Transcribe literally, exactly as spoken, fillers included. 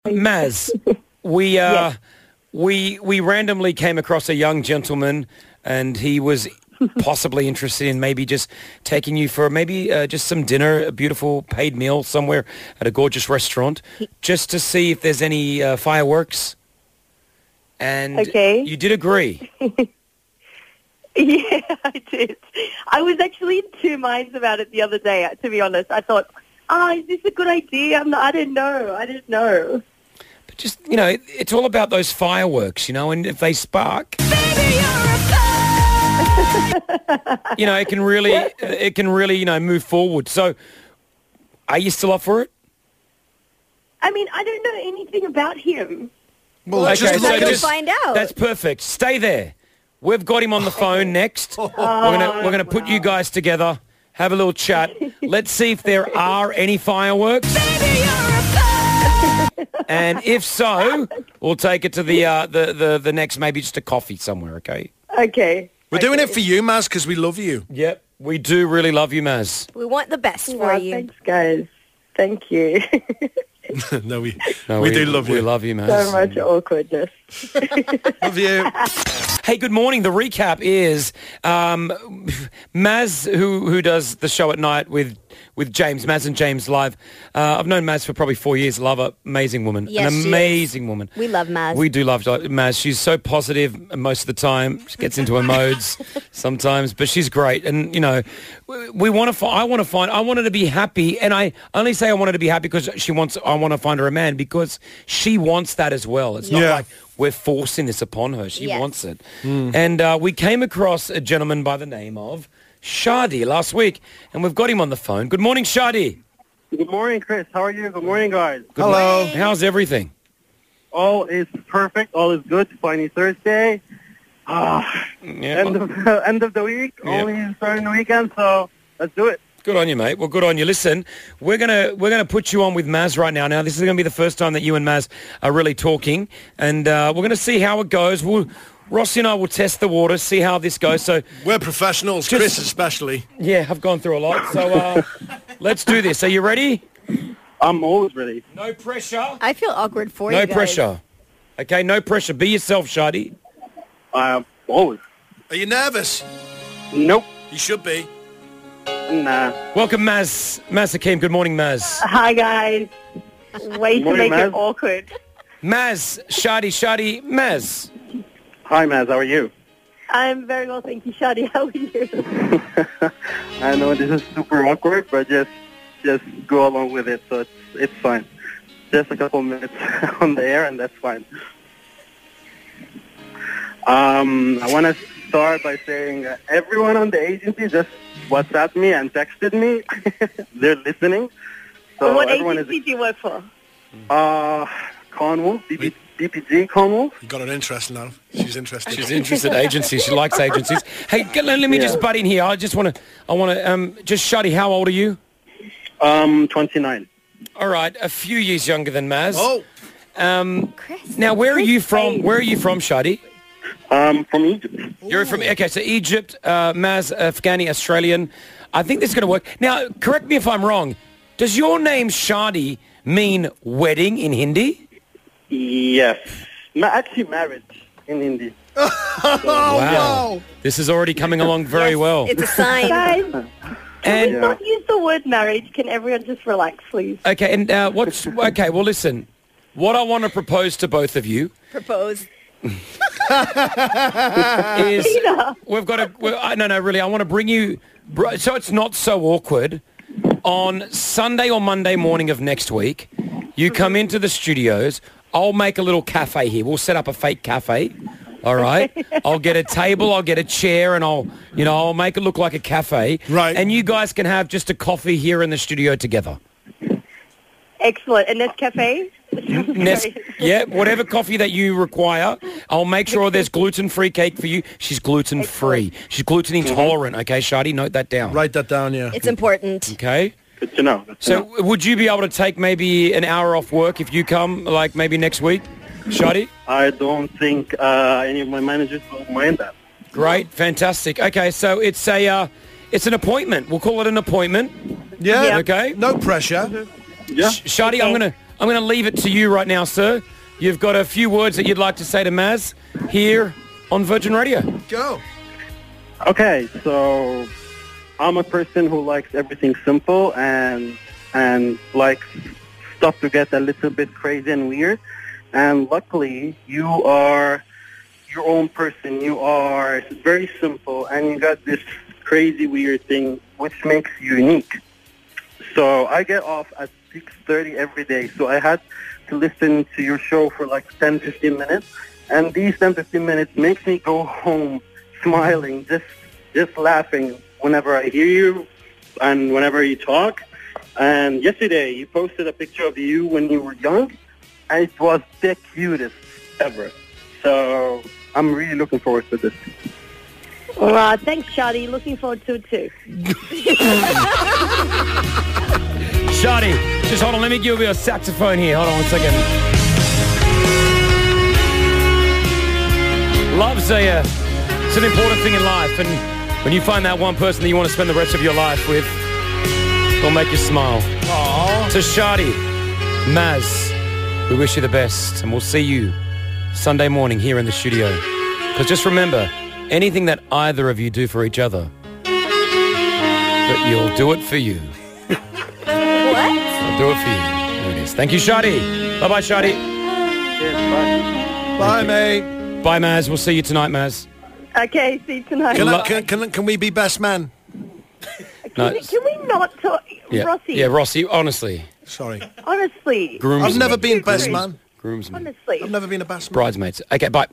Maz, we uh, Yes. we we randomly came across a young gentleman, and he was possibly interested in maybe just taking you for maybe uh, just some dinner, a beautiful paid meal somewhere at a gorgeous restaurant, just to see if there's any uh, fireworks. And Okay. you did agree. Yeah, I did. I was actually in two minds about it the other day, to be honest. I thought, oh, is this a good idea? I'm not, I didn't know. I didn't know. But just, you know, it, it's all about those fireworks, you know, and if they spark, you know, it can really, it can really, you know, move forward. So, are you still up for it? I mean, I don't know anything about him. Well, Okay, just so look at just- his- find out. That's perfect. Stay there. We've got him on the phone next. We're gonna we're gonna put you guys together, have a little chat. Let's see if there are any fireworks. And if so, we'll take it to the uh, the, the the next, maybe just a coffee somewhere. Okay. Okay. We're doing it for you, Maz, because we love you. Yep. We do really love you, Maz. We want the best for Well, you. thanks, guys. Thank you. no, we No, we, do love you. We love you, Maz. So much awkwardness. Love you. Hey, good morning. The recap is um, Maz, who who does the show at night with with James, Maz and James live. Uh, I've known Maz for probably four years. Love her, amazing woman, Yes, an she is. amazing woman. We love Maz. We do love Maz. She's so positive most of the time. She gets into her modes sometimes, but she's great. And you know, we, we want to. Fi- I want to find. I want her to be happy, and I only say I want her to be happy because she wants. I want to find her a man because she wants that as well. It's not Yeah. like we're forcing this upon her. She Yes. wants it. And uh, we came across a gentleman by the name of Shadi last week, and we've got him on the phone. Good morning, Shadi. Good morning, Chris. How are you? Good morning, guys. Good Hello. morning. How's everything? All is perfect. All is good. Finally Thursday. Ah, Yeah. end of end of the week. Yeah. Only starting the weekend, so let's do it. Good on you, mate. Well, good on you. Listen, we're gonna we're gonna put you on with Maz right now. Now, this is gonna be the first time that you and Maz are really talking, and uh, we're gonna see how it goes. We'll, Rossi and I will test the water, see how this goes. So, We're professionals, Just- Chris especially. yeah, I've gone through a lot. So, uh, let's do this. Are you ready? I'm always ready. No pressure. I feel awkward for No you guys. pressure. Okay, no pressure. Be yourself, Shadi. I'm always. Are you nervous? Nope. You should be. Nah. Welcome, Maz. Maz Hakim. Good morning, Maz. Hi, guys. Way to Morning, make it Maz. awkward. Maz, Shadi, Shadi, Maz. Hi, Maz. How are you? I'm very well, thank you, Shadi. How are you? I know this is super awkward, but just just go along with it. So it's it's fine. Just a couple minutes on the air, and that's fine. Um, I want to start by saying uh, everyone on the agency just WhatsApped me and texted me. They're listening. So what everyone agency is do you work for? uh, Cornwall, B P, B P G Cornwall. You got an interest now. She's interested. She's interested in agencies. She likes agencies. Hey, g- let, let me Yeah. just butt in here. I just want to, I want to, um, just Shadi, how old are you? Um, twenty-nine. All right, a few years younger than Maz. Oh, Um, Chris. now, where are you Chris from? Payne. Where are you from, Shadi? Um, from Egypt. You're from, okay, so Egypt, uh, Maz, Afghani, Australian. I think this is going to work. Now, correct me if I'm wrong. Does your name Shadi mean wedding in Hindi? Yes. Ma- actually, marriage in Hindi. Wow. This is already coming along very Yes, well. It's a sign. Guys, can we And not use the word marriage? Can everyone just relax, please? okay, and uh, what's okay? Well, listen. What I want to propose to both of you Propose. is Peter. we've got to. Well, I, no, no, really. I want to bring you br- so it's not so awkward. On Sunday or Monday morning of next week, you come into the studios. I'll make a little cafe here. We'll set up a fake cafe. All right. I'll get a table. I'll get a chair, and I'll, you know, I'll make it look like a cafe. Right. And you guys can have just a coffee here in the studio together. Excellent. And Nescafe? Nes- yeah, whatever coffee that you require. I'll make sure there's gluten-free cake for you. She's gluten-free. She's gluten intolerant. Okay, Shadi, note that down. write that down, yeah. It's important. Okay. Good to know. Good to So know. would you be able to take maybe an hour off work if you come, like maybe next week, Shadi? I don't think uh, any of my managers will mind that. Great, fantastic. Okay, so it's a, uh, it's an appointment. We'll call it an appointment. Yeah. Yeah. Okay. No pressure. Yeah. Sh- Shadi, I'm gonna, I'm going to leave it to you right now, sir. You've got a few words that you'd like to say to Maz here on Virgin Radio. Go. Okay, so I'm a person who likes everything simple and and likes stuff to get a little bit crazy and weird. And luckily, you are your own person. You are very simple, and you got this crazy, weird thing, which makes you unique. So I get off at six thirty every day, so I had to listen to your show for like ten, fifteen minutes, and these ten, fifteen minutes makes me go home smiling, just just laughing whenever I hear you and whenever you talk. And yesterday, you posted a picture of you when you were young, and it was the cutest ever. So I'm really looking forward to this. All right, thanks, Shadi. Looking forward to it too. Shadi, just hold on. Let me give you a saxophone here. Hold on one second. Love's a, uh, it's an important thing in life, and when you find that one person that you want to spend the rest of your life with, it'll make you smile. Aww. So Shadi, Maz, we wish you the best, and we'll see you Sunday morning here in the studio. Because just remember, anything that either of you do for each other, that you'll do it for you. What? I'll do it for you. There it is. Thank you, Shadi. Bye-bye, Shadi. Yes, bye. Bye, mate. Bye, Maz. We'll see you tonight, Maz. Okay, see you tonight. Can, I, Lo- can, can, can we be best man? Can, No. we, can we not talk? Yeah, Rossi, yeah, Rossi, honestly. Sorry. honestly, Grooms I've never been Groomsmen. best man. Groomsmen. honestly. I've never been a best man. Bridesmaids. Okay, bye.